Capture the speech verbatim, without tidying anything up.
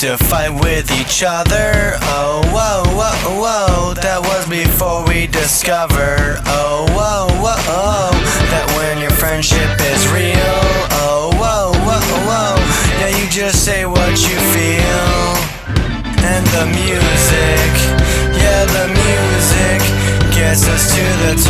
to fight with each other. Oh, whoa, whoa, whoa, that was before we discovered. Oh, whoa, whoa, whoa, that when your friendship is real. Oh, whoa, whoa, whoa, yeah, you just say what you feel. And the music, yeah, the music gets us to the